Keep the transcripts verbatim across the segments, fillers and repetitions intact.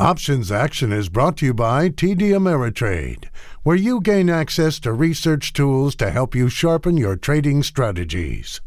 Options Action is brought to you by T D Ameritrade, where you gain access to research tools to help you sharpen your trading strategies.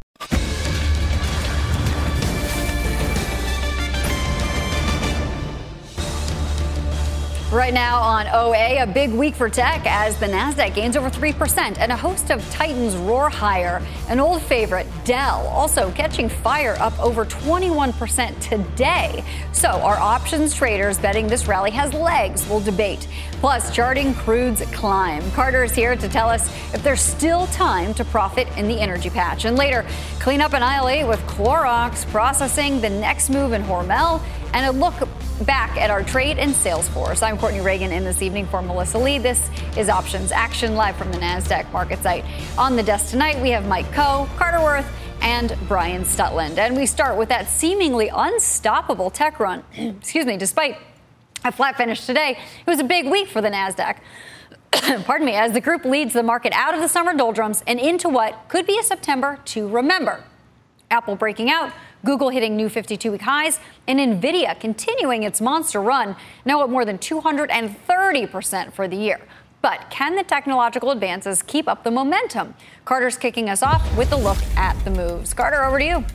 Right now on O A, a big week for tech as the Nasdaq gains over three percent and a host of titans roar higher. An old favorite, Dell, also catching fire, up over twenty-one percent today. So are options traders betting this rally has legs? We'll debate. Plus, charting crude's climb. Carter is here to tell us if there's still time to profit in the energy patch. And later, clean up an aisle eight with Clorox, processing the next move in Hormel, and a look back at our trade and sales force. I'm Courtney Reagan in this evening for Melissa Lee. This is Options Action live from the Nasdaq market site. On the desk tonight, we have Mike Coe, Carter Worth, and Brian Stutland. And we start with that seemingly unstoppable tech run. Excuse me, despite a flat finish today, it was a big week for the Nasdaq. Pardon me, as the group leads the market out of the summer doldrums and into what could be a September to remember. Apple breaking out, Google hitting new fifty-two-week highs, and NVIDIA continuing its monster run, now at more than two hundred thirty percent for the year. But can the technological advances keep up the momentum? Carter's kicking us off with a look at the moves. Carter, over to you.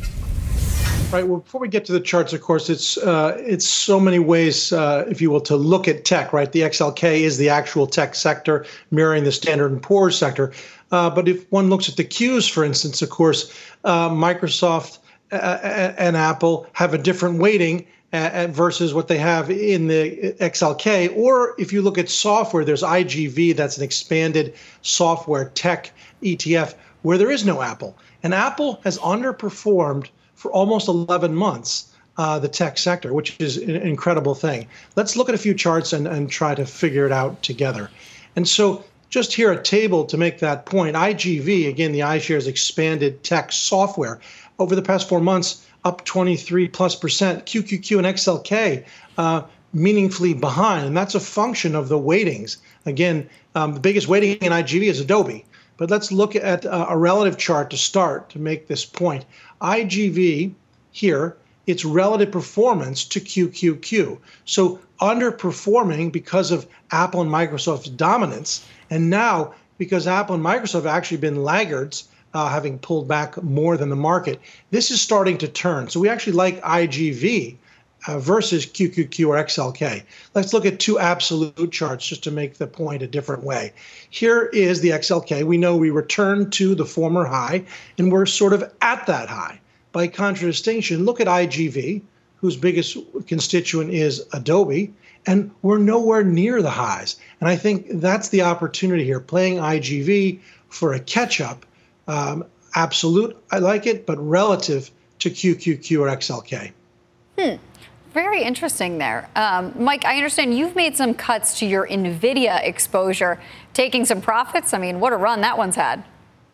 Right. Well, before we get to the charts, of course, it's uh, it's so many ways, uh, if you will, to look at tech, right? The X L K is the actual tech sector, mirroring the Standard and Poor's sector. Uh, but if one looks at the Qs, for instance, of course, uh, Microsoft uh, and Apple have a different weighting uh, versus what they have in the X L K. Or if you look at software, there's I G V, that's an expanded software tech E T F, where there is no Apple. And Apple has underperformed for almost eleven months, uh, the tech sector, which is an incredible thing. Let's look at a few charts and, and try to figure it out together. And so just here a table to make that point. I G V, again, the iShares expanded tech software, over the past four months, up twenty-three plus percent. Q Q Q and X L K uh, meaningfully behind, and that's a function of the weightings. Again, um, the biggest weighting in I G V is Adobe. But let's look at uh, a relative chart to start to make this point. I G V here, its relative performance to Q Q Q. So underperforming because of Apple and Microsoft's dominance. And now, because Apple and Microsoft have actually been laggards, uh, having pulled back more than the market, this is starting to turn. So we actually like I G V uh, versus Q Q Q or X L K. Let's look at two absolute charts just to make the point a different way. Here is the X L K. We know we returned to the former high, and we're sort of at that high. By contradistinction, look at I G V, whose biggest constituent is Adobe, and we're nowhere near the highs. And I think that's the opportunity here, playing I G V for a catch-up. Um, absolute, I like it, but relative to Q Q Q or X L K. Hmm. Very interesting there. Um, Mike, I understand you've made some cuts to your NVIDIA exposure, taking some profits. I mean, what a run that one's had.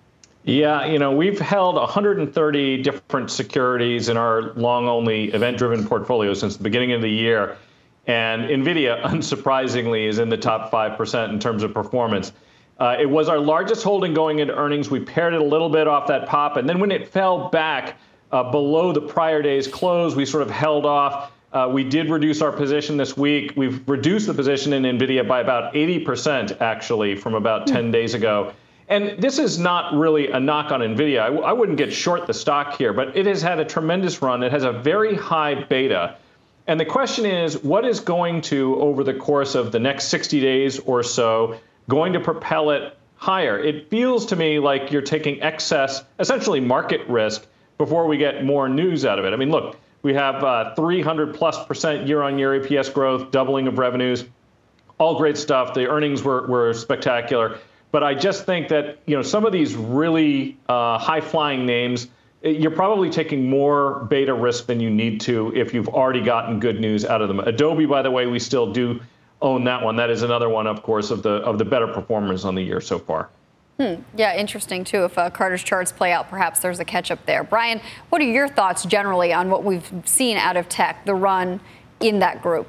Yeah, you know, we've held one hundred thirty different securities in our long-only event-driven portfolio since the beginning of the year. And NVIDIA, unsurprisingly, is in the top five percent in terms of performance. Uh, it was our largest holding going into earnings. We paired it a little bit off that pop. And then when it fell back uh, below the prior day's close, we sort of held off. Uh, we did reduce our position this week. We've reduced the position in NVIDIA by about eighty percent, actually, from about ten days ago. And this is not really a knock on NVIDIA. I, w- I wouldn't get short the stock here, but it has had a tremendous run. It has a very high beta. And the question is, what is going to, over the course of the next sixty days or so, going to propel it higher? It feels to me like you're taking excess, essentially market risk, before we get more news out of it. I mean, look, we have uh, three hundred plus percent year-on-year E P S growth, doubling of revenues, all great stuff. The earnings were, were spectacular. But I just think that, you know, some of these really uh, high-flying names, you're probably taking more beta risk than you need to if you've already gotten good news out of them. Adobe, by the way, we still do own that one. That is another one, of course, of the of the better performers on the year so far. Hmm. Yeah, interesting, too. If uh, Carter's charts play out, perhaps there's a catch-up there. Brian, what are your thoughts generally on what we've seen out of tech, the run in that group?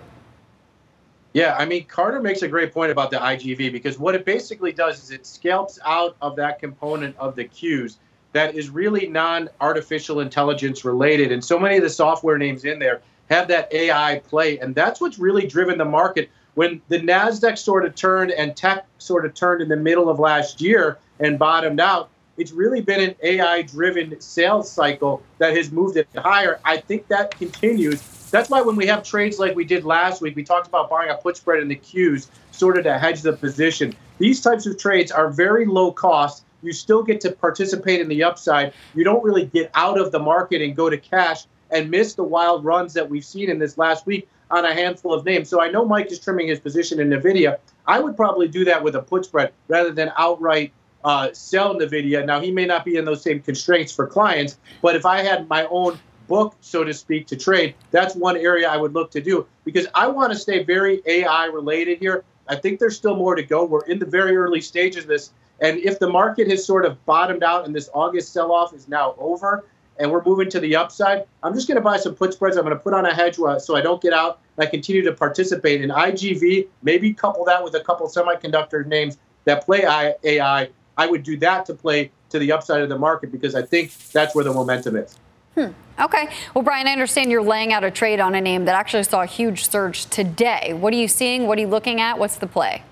Yeah, I mean, Carter makes a great point about the I G V, because what it basically does is it scalps out of that component of the Qs that is really non-artificial intelligence related. And so many of the software names in there have that A I play. And that's what's really driven the market. When the NASDAQ sort of turned and tech sort of turned in the middle of last year and bottomed out, it's really been an A I-driven sales cycle that has moved it higher. I think that continues. That's why when we have trades like we did last week, we talked about buying a put spread in the Qs sort of to hedge the position. These types of trades are very low cost. You still get to participate in the upside. You don't really get out of the market and go to cash and miss the wild runs that we've seen in this last week on a handful of names. So I know Mike is trimming his position in NVIDIA. I would probably do that with a put spread rather than outright uh, sell NVIDIA. Now, he may not be in those same constraints for clients, but if I had my own book, so to speak, to trade, that's one area I would look to do because I want to stay very A I related here. I think there's still more to go. We're in the very early stages of this. And if the market has sort of bottomed out and this August sell-off is now over and we're moving to the upside, I'm just going to buy some put spreads. I'm going to put on a hedge so I don't get out and I continue to participate in I G V, maybe couple that with a couple semiconductor names that play A I. I would do that to play to the upside of the market because I think that's where the momentum is. Hmm. Okay. Well, Brian, I understand you're laying out a trade on a name that actually saw a huge surge today. What are you seeing? What are you looking at? What's the play?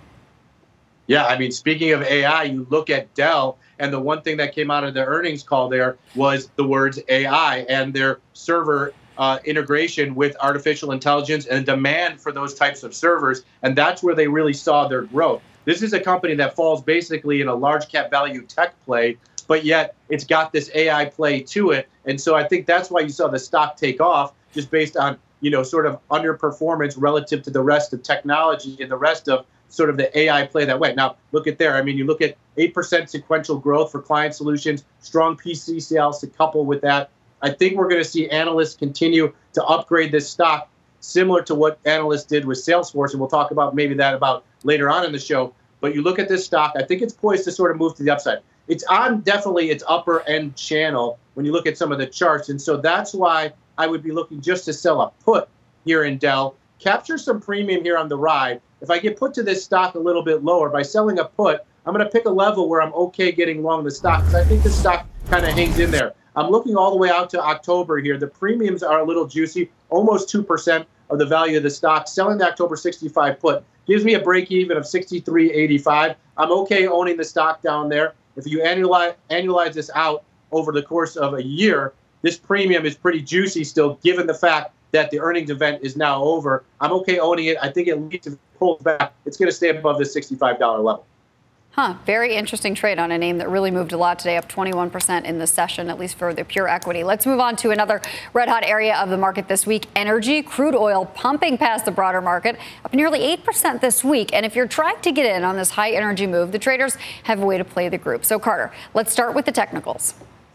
Yeah, I mean, speaking of A I, you look at Dell, and the one thing that came out of the earnings call there was the words A I and their server uh, integration with artificial intelligence and demand for those types of servers. And that's where they really saw their growth. This is a company that falls basically in a large cap value tech play, but yet it's got this A I play to it. And so I think that's why you saw the stock take off, just based on, you know, sort of underperformance relative to the rest of technology and the rest of sort of the A I play that way. Now, look at there. I mean, you look at eight percent sequential growth for client solutions, strong P C sales to couple with that. I think we're going to see analysts continue to upgrade this stock, similar to what analysts did with Salesforce. And we'll talk about maybe that about later on in the show. But you look at this stock, I think it's poised to sort of move to the upside. It's on definitely its upper end channel when you look at some of the charts. And so that's why I would be looking just to sell a put here in Dell, capture some premium here on the ride. If I get put to this stock a little bit lower by selling a put, I'm going to pick a level where I'm okay getting long the stock because I think the stock kind of hangs in there. I'm looking all the way out to October here. The premiums are a little juicy, almost two percent of the value of the stock. Selling the October sixty-five put gives me a break even of sixty-three eighty-five. I'm okay owning the stock down there. If you annualize, annualize this out over the course of a year, this premium is pretty juicy still, given the fact that the earnings event is now over. I'm okay owning it. I think it leads to pulls back. It's going to stay above the sixty-five dollars level. Huh. Very interesting trade on a name that really moved a lot today, up twenty-one percent in the session, at least for the pure equity. Let's move on to another red hot area of the market this week. Energy, crude oil pumping past the broader market, up nearly eight percent this week. And if you're trying to get in on this high energy move, the traders have a way to play the group. So, Carter, let's start with the technicals.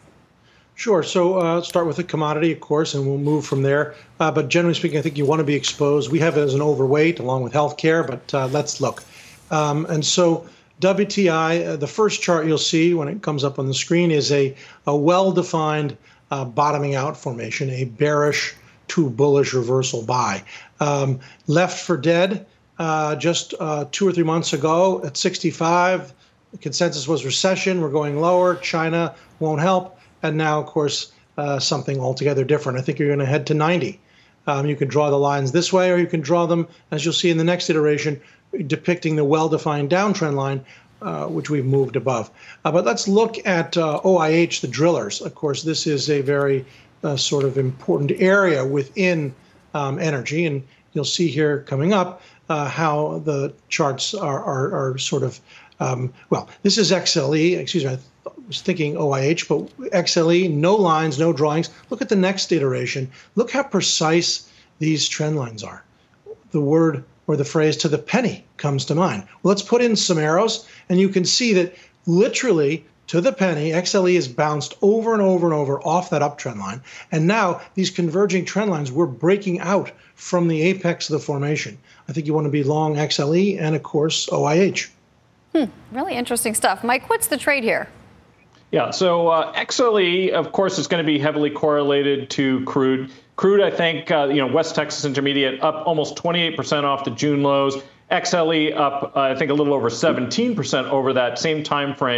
Sure. So uh, let's start with the commodity, of course, and we'll move from there. Uh, but generally speaking, I think you want to be exposed. We have it as an overweight along with healthcare, but uh, let's look. Um, and so W T I, uh, the first chart you'll see when it comes up on the screen is a, a well-defined uh, bottoming out formation, a bearish to bullish reversal buy. Um, left for dead uh, just uh, two or three months ago at sixty-five. The consensus was recession. We're going lower. China won't help. And now, of course, uh, something altogether different. I think you're going to head to ninety. Um, you can draw the lines this way, or you can draw them, as you'll see in the next iteration, depicting the well-defined downtrend line, uh, which we've moved above. Uh, but let's look at uh, O I H, the drillers. Of course, this is a very uh, sort of important area within um, energy. And you'll see here coming up uh, how the charts are, are, are sort of, um, well, this is X L E, excuse me, I was thinking O I H, but X L E, no lines, no drawings. Look at the next iteration. Look how precise these trend lines are. The word or the phrase to the penny comes to mind. Well, let's put in some arrows, and you can see that literally to the penny, X L E has bounced over and over and over off that uptrend line. And now these converging trend lines, we're breaking out from the apex of the formation. I think you want to be long X L E and, of course, O I H. Hmm, really interesting stuff. Mike, what's the trade here? Yeah, so uh, X L E, of course, is going to be heavily correlated to crude. Crude, I think, uh, you know, West Texas Intermediate up almost twenty-eight percent off the June lows. X L E up, uh, I think, a little over seventeen percent over that same time frame.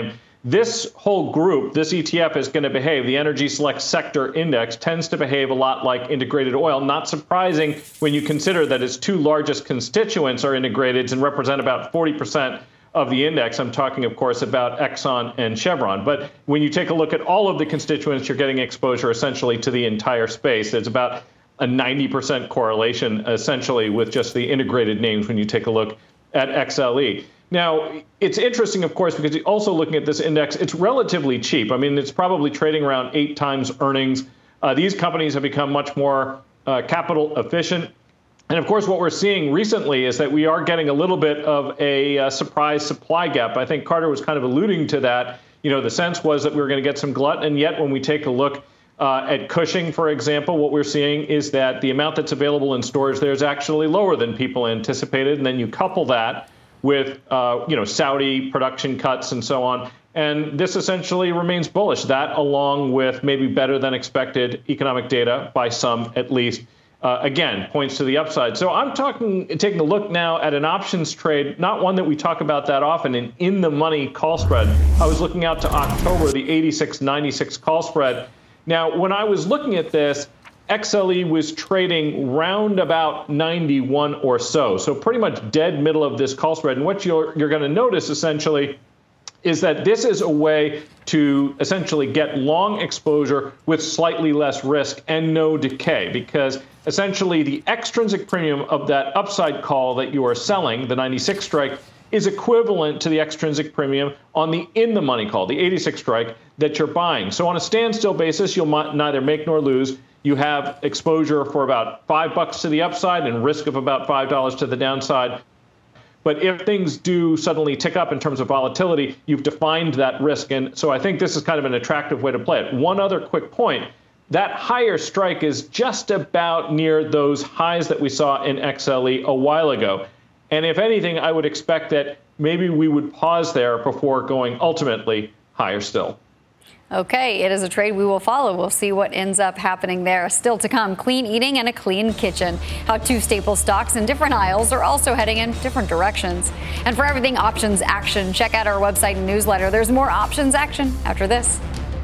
this whole group, this E T F is going to behave. The Energy Select Sector Index tends to behave a lot like integrated oil. Not surprising when you consider that its two largest constituents are integrated and represent about forty percent of the index. I'm talking, of course, about Exxon and Chevron. But when you take a look at all of the constituents, you're getting exposure essentially to the entire space. There's about a ninety percent correlation essentially with just the integrated names when you take a look at X L E. Now, it's interesting, of course, because also looking at this index, it's relatively cheap. I mean, it's probably trading around eight times earnings. Uh, these companies have become much more uh, capital efficient. And of course, what we're seeing recently is that we are getting a little bit of a uh, surprise supply gap. I think Carter was kind of alluding to that. You know, the sense was that we were going to get some glut. And yet, when we take a look uh, at Cushing, for example, what we're seeing is that the amount that's available in storage there is actually lower than people anticipated. And then you couple that with, uh, you know, Saudi production cuts and so on. And this essentially remains bullish. That, along with maybe better than expected economic data by some at least, uh, again, points to the upside. So I'm talking, taking a look now at an options trade, not one that we talk about that often, an in-the-money call spread. I was looking out to October, the eighty-six ninety-six call spread. Now, when I was looking at this, X L E was trading round about ninety-one or so, so pretty much dead middle of this call spread. And what you're, you're going to notice, essentially, is that this is a way to essentially get long exposure with slightly less risk and no decay, because essentially the extrinsic premium of that upside call that you are selling, the ninety-six strike, is equivalent to the extrinsic premium on the in-the-money call, the eighty-six strike, that you're buying. So on a standstill basis, you'll neither make nor lose. You have exposure for about five bucks to the upside and risk of about five dollars to the downside. But if things do suddenly tick up in terms of volatility, you've defined that risk. And so I think this is kind of an attractive way to play it. One other quick point, that higher strike is just about near those highs that we saw in X L E a while ago. And if anything, I would expect that maybe we would pause there before going ultimately higher still. Okay, it is a trade we will follow. We'll see what ends up happening there. Still to come, clean eating and a clean kitchen. How two staple stocks in different aisles are also heading in different directions. And for everything options action, check out our website and newsletter. There's more options action after this.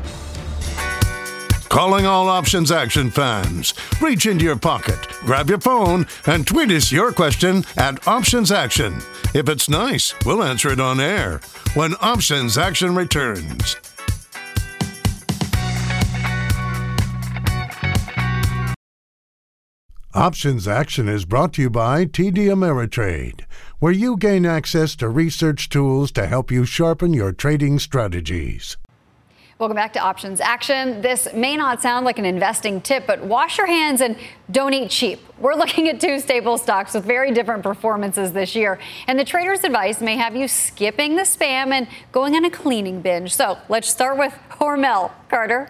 Calling all Options Action fans. Reach into your pocket, grab your phone, and tweet us your question at Options Action. If it's nice, we'll answer it on air when Options Action returns. Options Action is brought to you by T D Ameritrade, where you gain access to research tools to help you sharpen your trading strategies. Welcome back to Options Action. This may not sound like an investing tip, but wash your hands and don't eat cheap. We're looking at two staple stocks with very different performances this year, and the trader's advice may have you skipping the spam and going on a cleaning binge. So let's start with Hormel. Carter?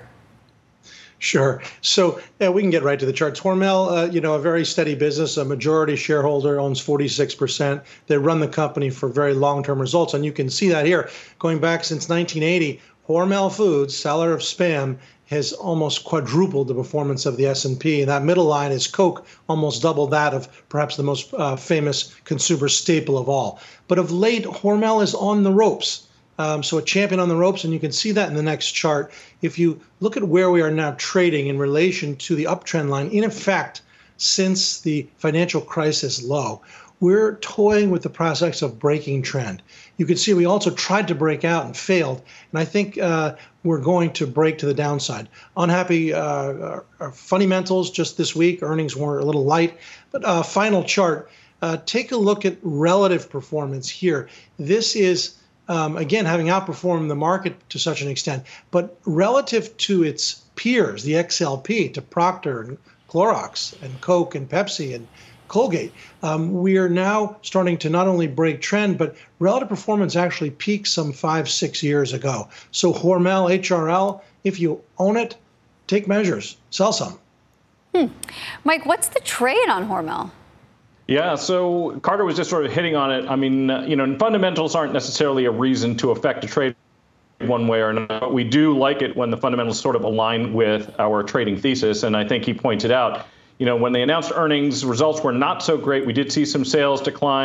Sure. So yeah, we can get right to the charts. Hormel, uh, you know, a very steady business, a majority shareholder, owns forty-six percent. They run the company for very long-term results, and you can see that here. Going back since nineteen eighty, Hormel Foods, seller of Spam, has almost quadrupled the performance of the S and P. And that middle line is Coke, almost double that of perhaps the most uh, famous consumer staple of all. But of late, Hormel is on the ropes. Um, so a champion on the ropes, and you can see that in the next chart. If you look at where we are now trading in relation to the uptrend line, in effect, since the financial crisis low, we're toying with the prospects of breaking trend. You can see we also tried to break out and failed, and I think uh, we're going to break to the downside. Unhappy uh, fundamentals just this week. Earnings were a little light, but uh, final chart. Uh, take a look at relative performance here. This is Um, again, having outperformed the market to such an extent, but relative to its peers, the X L P, to Procter and Clorox and Coke and Pepsi and Colgate, um, we are now starting to not only break trend, but relative performance actually peaked some five, six years ago. So Hormel, H R L, if you own it, take measures, sell some. Hmm. Mike, what's the trade on Hormel? Yeah, so Carter was just sort of hitting on it. I mean, uh, you know, fundamentals aren't necessarily a reason to affect a trade one way or another, but we do like it when the fundamentals sort of align with our trading thesis. And I think he pointed out, you know, when they announced earnings, results were not so great. We did see some sales declines.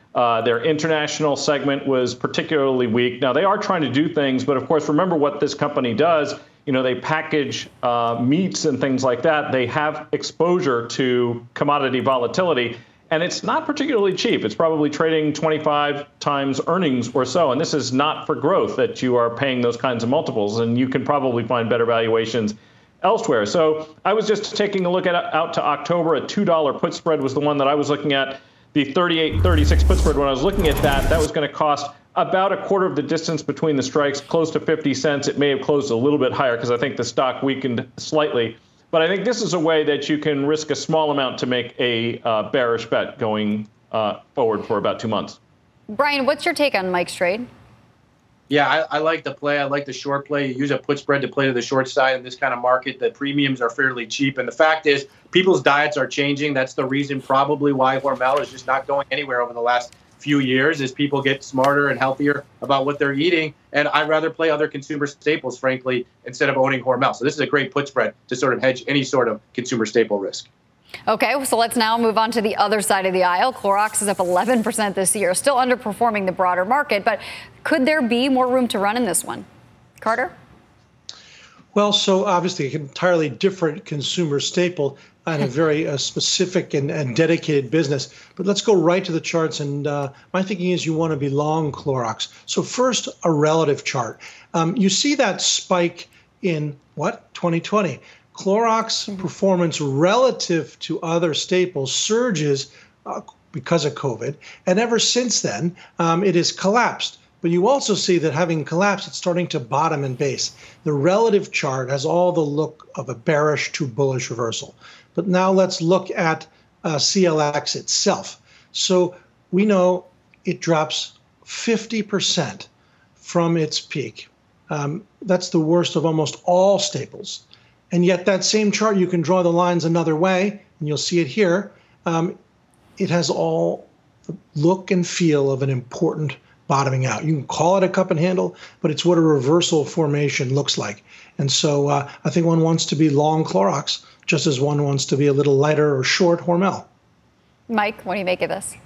Uh, their international segment was particularly weak. Now, they are trying to do things, but of course, remember what this company does. You know, they package uh, meats and things like that. They have exposure to commodity volatility, and it's not particularly cheap. It's probably trading twenty-five times earnings or so, and this is not for growth that you are paying those kinds of multiples, and you can probably find better valuations elsewhere. So I was just taking a look at out to October. A two dollar put spread was the one that I was looking at. The thirty-eight thirty-six put spread, when I was looking at that, that was going to cost about a quarter of the distance between the strikes, close to fifty cents. It may have closed a little bit higher because I think the stock weakened slightly. But I think this is a way that you can risk a small amount to make a uh, bearish bet going uh, forward for about two months. Brian, what's your take on Mike's trade? Yeah, I, I like the play. I like the short play. You use a put spread to play to the short side in this kind of market. The premiums are fairly cheap. And the fact is, people's diets are changing. That's the reason probably why Hormel is just not going anywhere over the last few years, as people get smarter and healthier about what they're eating. And I'd rather play other consumer staples, frankly, instead of owning Hormel. So this is a great put spread to sort of hedge any sort of consumer staple risk. Okay, so let's now move on to the other side of the aisle. Clorox is up eleven percent this year, still underperforming the broader market. But could there be more room to run in this one? Carter? Well, so obviously an entirely different consumer staple and a very uh, specific and, and dedicated business. But let's go right to the charts. And uh, my thinking is you want to be long Clorox. So first, a relative chart. Um, you see that spike in, what, twenty twenty. Clorox performance relative to other staples surges uh, because of COVID. And ever since then, um, it has collapsed. But you also see that having collapsed, it's starting to bottom and base. The relative chart has all the look of a bearish to bullish reversal. But now let's look at uh, C L X itself. So we know it drops fifty percent from its peak. Um, that's the worst of almost all staples. And yet that same chart, you can draw the lines another way, and you'll see it here. Um, it has all the look and feel of an important bottoming out. You can call it a cup and handle, but it's what a reversal formation looks like. And so uh, I think one wants to be long Clorox, just as one wants to be a little lighter or short Hormel. Mike, what do you make of this?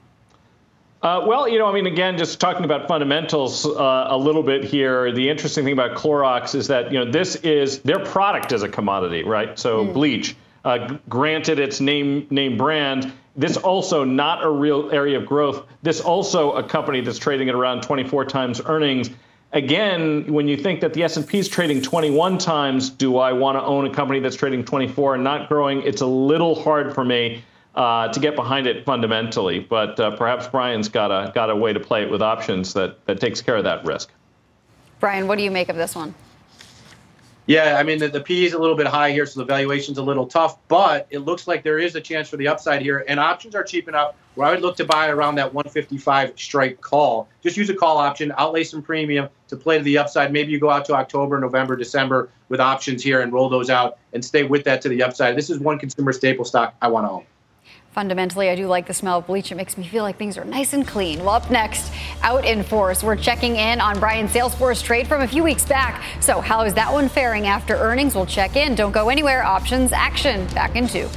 Uh, well, you know, I mean, again, just talking about fundamentals uh, a little bit here, the interesting thing about Clorox is that, you know, this is their product is a commodity, right? So mm. bleach, uh, granted its name name brand, this also not a real area of growth. This also a company that's trading at around twenty-four times earnings. Again, when you think that the S and P is trading twenty-one times, do I want to own a company that's trading twenty-four and not growing? It's a little hard for me Uh, to get behind it fundamentally, but uh, perhaps Brian's got a got a way to play it with options that, that takes care of that risk. Brian, what do you make of this one? Yeah, I mean, the, the P is a little bit high here, so the valuation's a little tough, but it looks like there is a chance for the upside here, and options are cheap enough where I would look to buy around that one fifty-five strike call. Just use a call option, outlay some premium to play to the upside. Maybe you go out to October, November, December with options here and roll those out and stay with that to the upside. This is one consumer staple stock I want to own. Fundamentally, I do like the smell of bleach. It makes me feel like things are nice and clean. Well, up next, out in force, we're checking in on Brian's Salesforce trade from a few weeks back. So how is that one faring after earnings? We'll check in. Don't go anywhere. Options action. Back in two.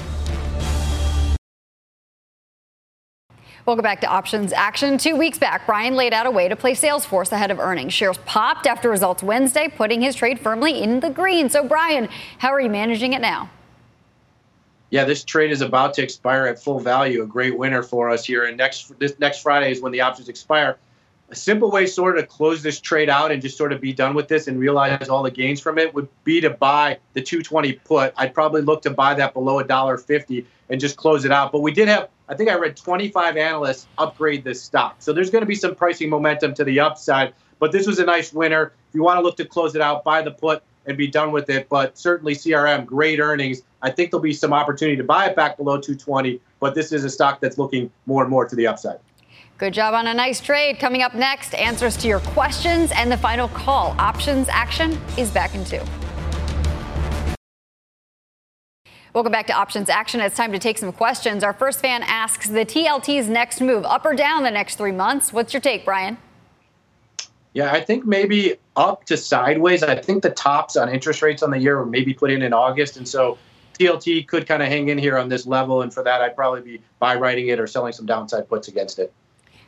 Welcome back to Options Action. Two weeks back, Brian laid out a way to play Salesforce ahead of earnings. Shares popped after results Wednesday, putting his trade firmly in the green. So, Brian, how are you managing it now? Yeah, this trade is about to expire at full value, a great winner for us here. And next this next Friday is when the options expire. A simple way sort of to close this trade out and just sort of be done with this and realize all the gains from it would be to buy the two twenty put. I'd probably look to buy that below one dollar fifty and just close it out. But we did have, I think I read twenty-five analysts upgrade this stock. So there's going to be some pricing momentum to the upside. But this was a nice winner. If you want to look to close it out, buy the put and be done with it. But certainly C R M, great earnings. I think there'll be some opportunity to buy it back below two twenty, but this is a stock that's looking more and more to the upside. Good job on a nice trade. Coming up next, answers to your questions and the final call. Options Action is back in two. Welcome back to Options Action. It's time to take some questions. Our first fan asks, the T L T's next move, up or down the next three months? What's your take, Brian? Yeah, I think maybe up to sideways. I think the tops on interest rates on the year were maybe put in in August. And so T L T could kind of hang in here on this level. And for that, I'd probably be buy writing it or selling some downside puts against it.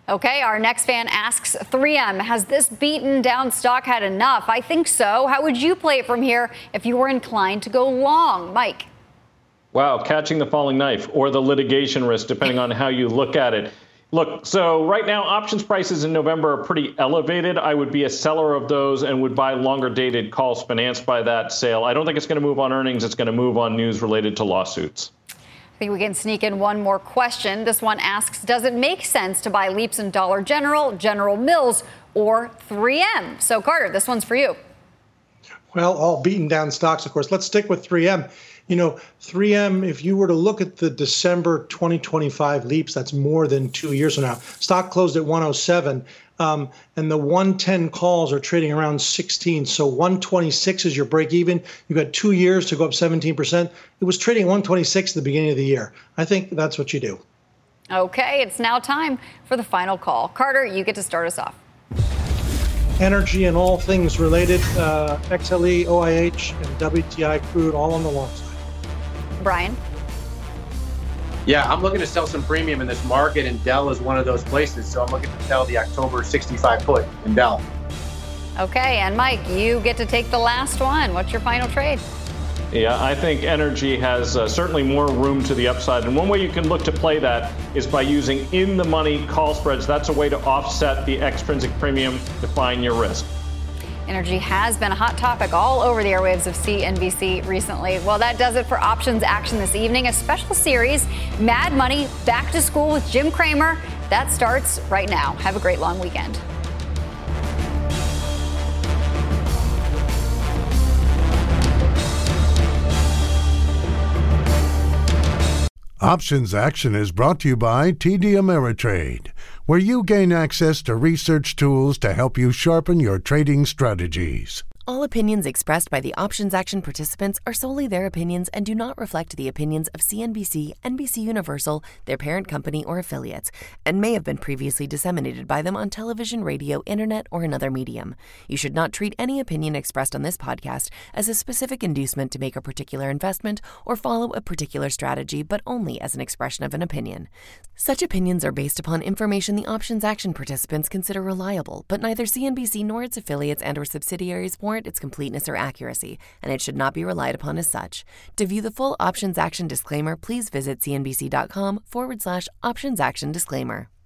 Okay, our next fan asks, three M, has this beaten down stock had enough? I think so. How would you play it from here if you were inclined to go long? Mike. Wow, catching the falling knife or the litigation risk, depending on how you look at it. Look, so right now, options prices in November are pretty elevated. I would be a seller of those and would buy longer dated calls financed by that sale. I don't think it's going to move on earnings. It's going to move on news related to lawsuits. I think we can sneak in one more question. This one asks, does it make sense to buy Leaps in Dollar General, General Mills, or three M? So, Carter, this one's for you. Well, all beaten down stocks, of course. Let's stick with three M. You know, three M, if you were to look at the December twenty twenty-five Leaps, that's more than two years from now. Stock closed at one oh seven, um, and the one ten calls are trading around sixteen. So one twenty-six is your break even. You've got two years to go up seventeen percent. It was trading at one twenty-six at the beginning of the year. I think that's what you do. Okay, it's now time for the final call. Carter, you get to start us off. Energy and all things related, uh, X L E, O I H, and W T I crude all on the long side. Brian? Yeah, I'm looking to sell some premium in this market, and Dell is one of those places. So I'm looking to sell the October sixty-five put in Dell. Okay, and Mike, you get to take the last one. What's your final trade? Yeah, I think energy has uh, certainly more room to the upside. And one way you can look to play that is by using in-the-money call spreads. That's a way to offset the extrinsic premium, define your risk. Energy has been a hot topic all over the airwaves of C N B C recently. Well, that does it for Options Action this evening. A special series, Mad Money, Back to School with Jim Cramer. That starts right now. Have a great long weekend. Options Action is brought to you by T D Ameritrade, where you gain access to research tools to help you sharpen your trading strategies. All opinions expressed by the Options Action participants are solely their opinions and do not reflect the opinions of C N B C, N B C Universal, their parent company, or affiliates, and may have been previously disseminated by them on television, radio, internet, or another medium. You should not treat any opinion expressed on this podcast as a specific inducement to make a particular investment or follow a particular strategy, but only as an expression of an opinion. Such opinions are based upon information the Options Action participants consider reliable, but neither C N B C nor its affiliates and or subsidiaries warrant its completeness or accuracy, and it should not be relied upon as such. To view the full Options Action disclaimer, please visit cnbc.com forward slash options action disclaimer.